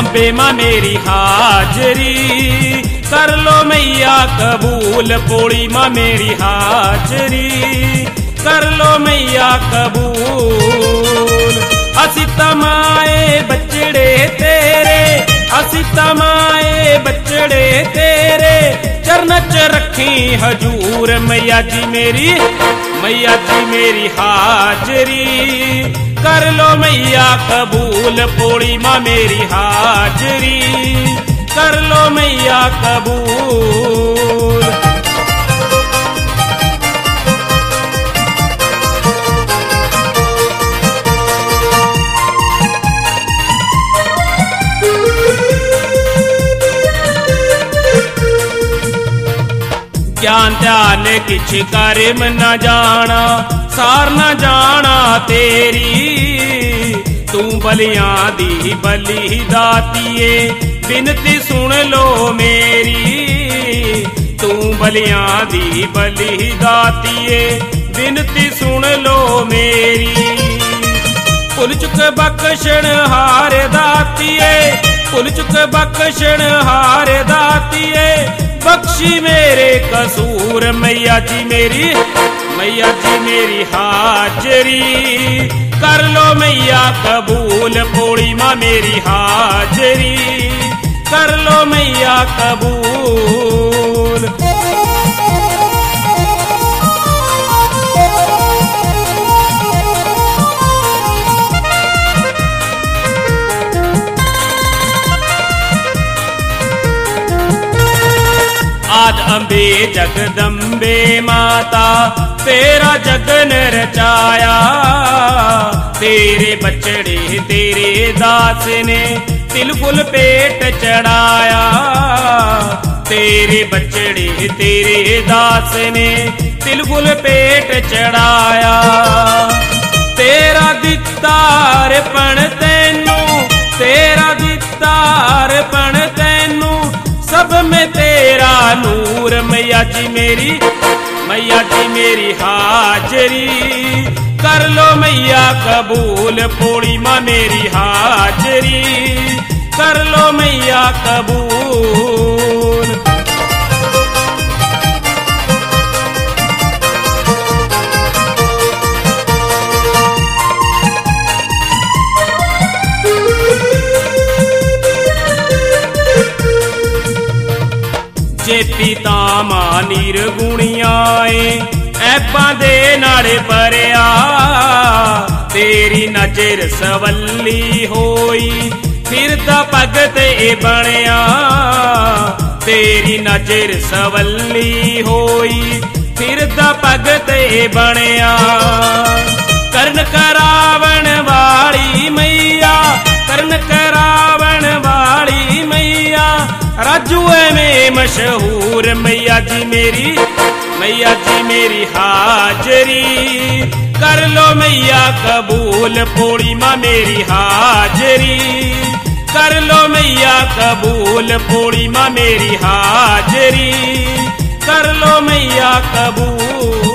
अंबे माँ मेरी हाजरी, कर लो मैया कबूल। पोड़ी माँ मेरी हाजरी, कर लो मैया कबूल। असी तमाए बचड़े तेरे, असी तमाए बचड़े तेरे, चरण च रखी हजूर। मैया जी मेरी हाजरी, कर लो मैया कबूल। पोड़ी माँ मेरी हाजरी, कर लो मैया कबूल। ज्ञान ध्यान किछ कर्म न जाना, सार न जाना तेरी। तू बलियां दी बलि दातिए, बिनती सुन लो मेरी। तू बलियां दी बलि दातिए, बिनती सुन लो मेरी। भुल चुक बख्शण हार दातिए, भुल चुक बख्शण हार दातिए, बख्शी मेरे कसूर। मैया जी मेरी हाजरी, कर लो मैया कबूल। पोड़ी माँ मेरी हाजरी, कर लो मैया कबूल। आद अम्बे जगदम्बे माता, तेरा जगन रचाया। तेरे बचड़े तेरे दास ने तिल फुल पेट चढ़ाया। तेरे बचड़े तेरे दास ने तिल फुल पेट चढ़ाया। तेरा दितार पण तैनू, तेरा दितार पण तैनू, सब में तेरा नूर। मैया जी मेरी हाजरी, कर लो मैया कबूल। पोड़ी माँ मेरी हाजरी, कर लो मैया कबूल। जे पिता मां निर्गुणियाए, ऐबां दे नाड़े भरिया। तेरी नजर सवली होई, फिरदा भगत ए बणिया। तेरी नजर सवली होई, फिरदा भगत ए बणिया। करन करावण वाली मैया, करन करावण वाली मैया, राजुए में मशहूर। मैया जी मेरी हाजरी, कर लो मैया कबूल। पोड़ी माँ मेरी हाजरी, कर लो मैया कबूल। पोड़ी माँ मेरी हाजरी, कर लो मैया कबूल।